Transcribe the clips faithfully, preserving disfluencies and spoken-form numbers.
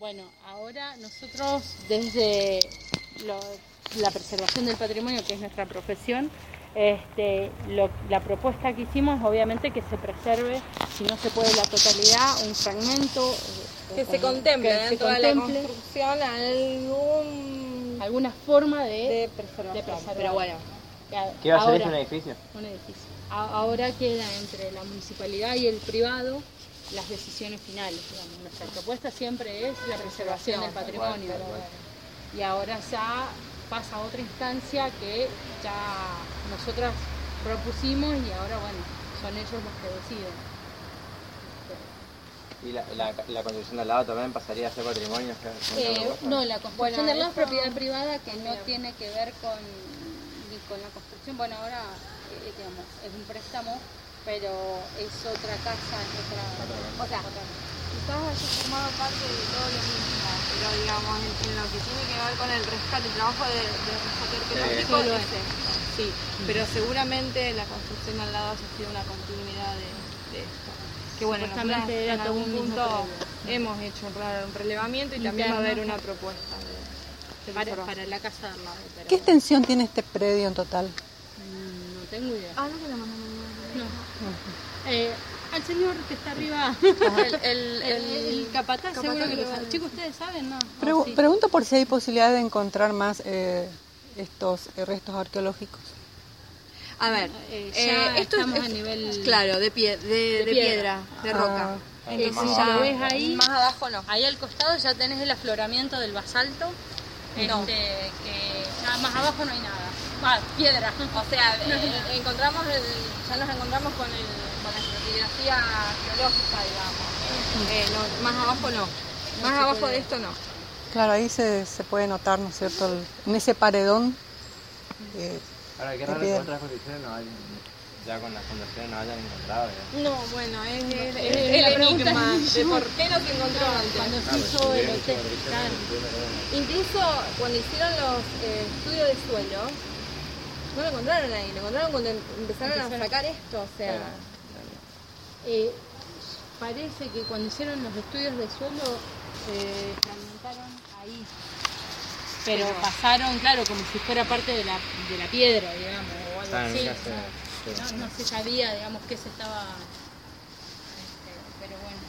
Bueno, ahora nosotros desde lo, la preservación del patrimonio, que es nuestra profesión, este, lo, la propuesta que hicimos es obviamente que se preserve, si no se puede la totalidad, un fragmento. Que se contemple que en se toda contemple, la construcción algún... alguna forma de, de preservación. de preservar. Pero bueno. ¿Qué va a ser Ahora, esto, un edificio? Un edificio. Ahora queda entre la municipalidad y el privado las decisiones finales, digamos. Nuestra propuesta siempre es la preservación del patrimonio. Y ahora ya pasa a otra instancia que ya nosotras propusimos y ahora, bueno, son ellos los que deciden. ¿Y la, la, la construcción de al lado también pasaría a ser patrimonio? Eh, no, la construcción Bueno, del lado es eso- propiedad privada que no tiene que ver con, ni con la construcción. Bueno, ahora eh, digamos, es un préstamo, pero es otra casa, es otra... O sea, quizás haya formado parte de todo lo mismo, pero digamos, en, en lo que tiene que ver con el rescate, el trabajo de, de rescate arqueológico, Solo es ese. Sí, pero seguramente la construcción al lado ha sido una continuidad de, de esto. Que bueno, nosotras Supuestamente era en todo algún un mismo punto predio. hemos hecho un, re- un relevamiento y también va a haber Interno. una propuesta de, de Para, preservación. para la casa de al lado. Pero ¿Qué extensión tiene este predio en total? mm, no tengo idea. Ah, no que la mandamos. No. Eh, al señor que está arriba, El, el, el, el, el capataz, capataz seguro que que lo va- sabe. Chicos, ¿ustedes saben? No. Pre- Oh, sí. Pregunto por si hay posibilidad de encontrar más eh, estos eh, restos arqueológicos. A ver, Eh, eh, ya esto estamos es, a nivel- claro, de, pie, de, de, de piedra, piedra. de roca. Ah. Entonces, Más ya abajo. lo ves ahí, Más abajo no. ahí al costado ya tenés el afloramiento del basalto. No. Este, que nada más abajo no hay nada. Ah, piedra. O sea, eh, encontramos el, ya nos encontramos con, el, con la estratigrafía geológica, digamos. Eh, no, más abajo no. Más se abajo puede. de esto no. Claro, ahí se, se puede notar, ¿no es cierto? El- en ese paredón. eh, Ahora, qué de raro que piedra. otras construcciones no hayan, ya con las fundaciones no hayan encontrado. ¿ya? No, bueno, es, es, es Eh, la el pregunta enigma es- de por qué no se encontró antes. Cuando se hizo el hotel, claro. Incluso cuando hicieron los eh, estudios de suelo, no lo encontraron ahí, lo encontraron cuando em- empezaron a Empezaron. sacar esto, o sea... Eh, parece que cuando hicieron los estudios de suelo eh, fragmentaron ahí, pero Pero- pasaron, claro, como si fuera parte de la, de la piedra, digamos, o algo Ah, así. nunca se- No, sí. no, no se sabía, digamos, qué se estaba... este, pero bueno.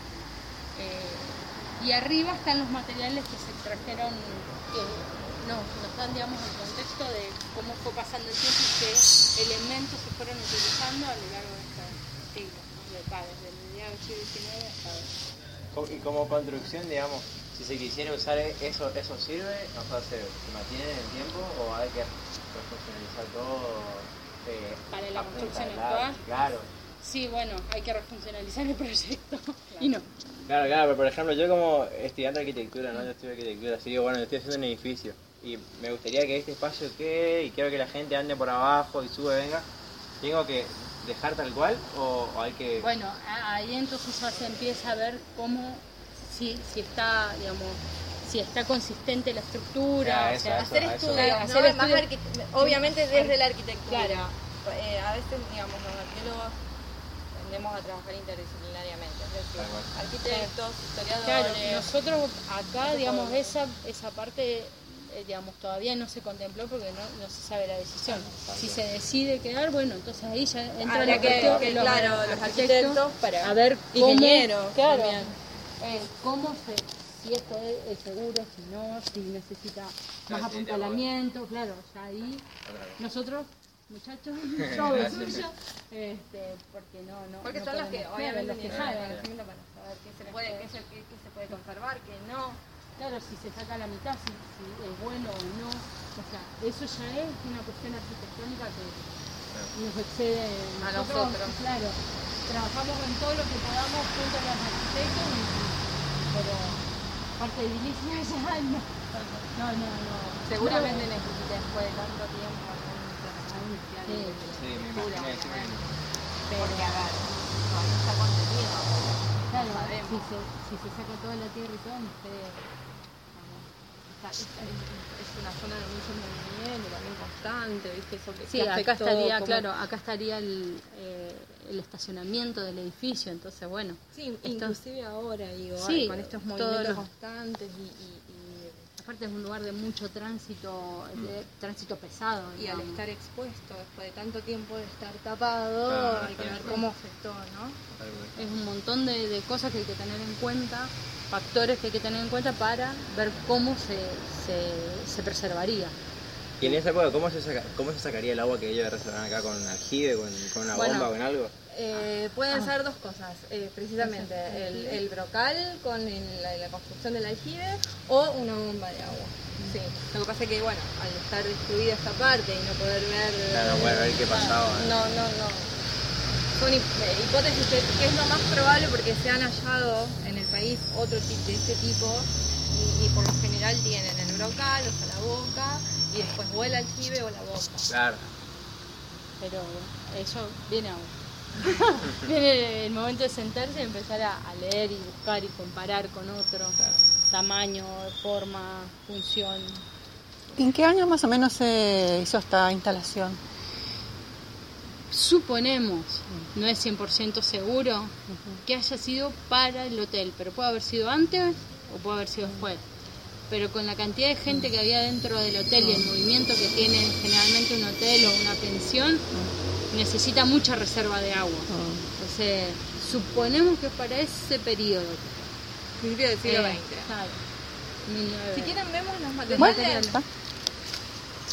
Eh, y arriba están los materiales que se extrajeron, que no, nos dan, digamos, el contexto de cómo fue pasando el tiempo y qué elementos se fueron utilizando a lo largo de este siglo, ¿no? De acá, desde el mediados del siglo diecinueve hasta hoy. Co- Y como construcción, digamos, si se quisiera usar eso, ¿eso sirve? O sea, ¿se, se mantiene en el tiempo o hay que refuncionalizar todo? Eh, Para la a punta construcción de actual. lápiz? Claro. Sí, bueno, hay que refuncionalizar el proyecto. Y no. Claro, claro, pero por ejemplo, yo como estudiante de arquitectura, ¿no? Yo estudio arquitectura, así digo, bueno, yo estoy haciendo un edificio y me gustaría que este espacio quede y quiero que la gente ande por abajo y sube, venga. ¿Tengo que dejar tal cual o, o hay que...? Bueno, a- ahí entonces ya se empieza a ver cómo, si, si está, digamos, si está consistente la estructura, Ah, o eso, sea, eso. Hacer a estudios, Claro, ¿no? hacer Más estudios. arquite- obviamente desde la arquitectura. Claro. Eh, a veces, digamos, los arqueólogos tendemos a trabajar interdisciplinariamente, es decir, Tal cual. arquitectos, historiadores... Claro, nosotros acá, digamos, esa, esa parte, eh, digamos, todavía no se contempló porque no, no se sabe la decisión. Si se decide quedar, bueno, entonces ahí ya entra Habría la que- cuestión que, de los claro, los arquitectos para- a ver cómo, ingenieros claro, también. eh, cómo se, si esto es, es seguro, si no, si necesita más apuntalamiento, claro, ya ahí nosotros, muchachos, yo lo suyo, este, porque no, no. Porque no son los que podemos- obviamente los que tienen saben. el conocimiento para saber qué se puede, qué se, qué, qué se puede conservar, qué no. Claro, si se saca la mitad, si, si es bueno o no. O sea, eso ya es una cuestión arquitectónica que nos excede A nosotros. Claro, trabajamos en todo lo que podamos junto a los arquitectos, y, pero parte de edilicia ya no. No, no, no. Seguramente no, necesita después de tanto tiempo algún tratamiento especial Sí, de Sí, me arquitectura, imaginé, sí, obviamente. pero, Porque, a ver, todavía está contenido. claro, sabemos. si se, si se saca toda la tierra y todo, no sé, vamos, esta, esta es, es una zona de mucho movimiento, también constante, ¿viste? Eso que, Sí, que acá afectó estaría, como- claro, acá estaría el, eh, el estacionamiento del edificio, entonces bueno. Sí, esto- inclusive ahora, digo, Sí, con estos todos movimientos los- constantes y, y, Aparte es un lugar de mucho tránsito, de tránsito pesado. y, y al digamos. estar expuesto después de tanto tiempo de estar tapado, Claro, hay que tal ver cual. cómo afectó, ¿no? Es un montón de, de cosas que hay que tener en cuenta, factores que hay que tener en cuenta para ver cómo se, se, se preservaría. Y en esa época, ¿cómo se, saca, cómo se sacaría el agua que ellos reservan acá? ¿Con aljibe, con, con una Bueno, bomba, con algo? Eh, pueden ser dos cosas, eh, precisamente el, el brocal con el- la, la construcción del aljibe o una bomba de agua. Sí. Lo que pasa es que, bueno, al estar destruida esta parte y no poder ver... Claro, no poder ver qué pasaba. No, no, no. Son hip- eh, hipótesis que, que es lo más probable porque se han hallado en el país otro tipo de este tipo y, y por lo general tienen el brocal, o sea, la boca, y después o el aljibe o la bomba. Claro. Pero eso viene ahora. Viene el momento de sentarse y empezar a, a leer y buscar y comparar con otro. Claro. Tamaño, forma, función. ¿En qué año más o menos se hizo esta instalación? Suponemos, no es cien por ciento seguro, que haya sido para el hotel, pero puede haber sido antes o puede haber sido después. Pero con la cantidad de gente que había dentro del hotel y el movimiento que tiene generalmente un hotel o una pensión, necesita mucha reserva de agua. Entonces, suponemos que es para ese periodo. Principio del siglo Eh, veinte. claro. mil novecientos. Si quieren vemos los Los materiales. materiales. ¿Está?